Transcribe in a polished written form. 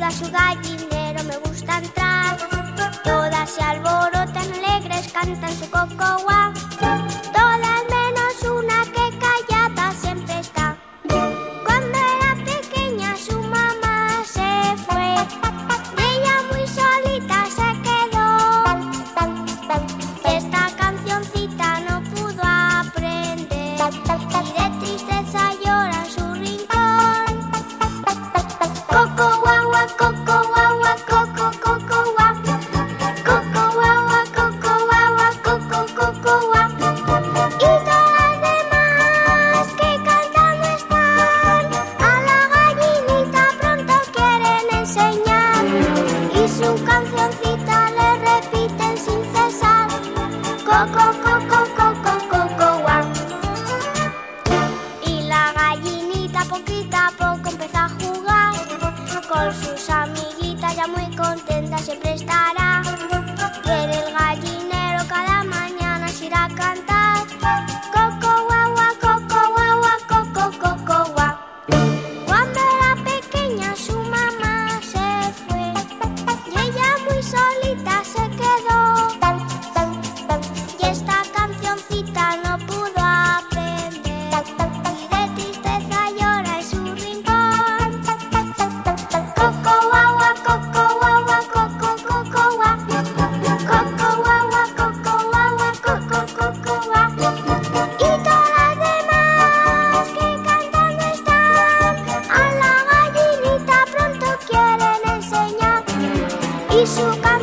a su gallinero me gusta entrar. Todas se alborotan alegres, cantan su coco guau. Todas menos una que callada siempre está. Cuando era pequeña su mamá se fue y ella muy solita se quedó. Y esta cancioncita no pudo aprender y de tristeza llora en su rincón. Coco guagua, coco guagua, coco, coco guau. Coco guagua, coco guagua, coco, coco guau. Y todas las demás que cantando están, a la gallinita pronto quieren enseñar. Y su cancioncita le repiten sin cesar. Coco, coco, coco, coco guau. Y la gallinita poquito a poco empezó a jugar. Con sus amiguitas ya muy contenta siempre estará. Quiere el gallinero cada mañana se irá a cantar. Coco guagua, coco guagua, coco, coco guau. Cuando era pequeña su mamá se fue y ella muy solita se quedó. Y esta cancioncita no pudo aprender y de tristeza llora en su rincón. Coco guagua, coco guagua, coco, coco guau. Coco guagua, coco guagua, coco, coco guau. Y todas las demás que cantando están, a la gallinita pronto quieren enseñar. Y su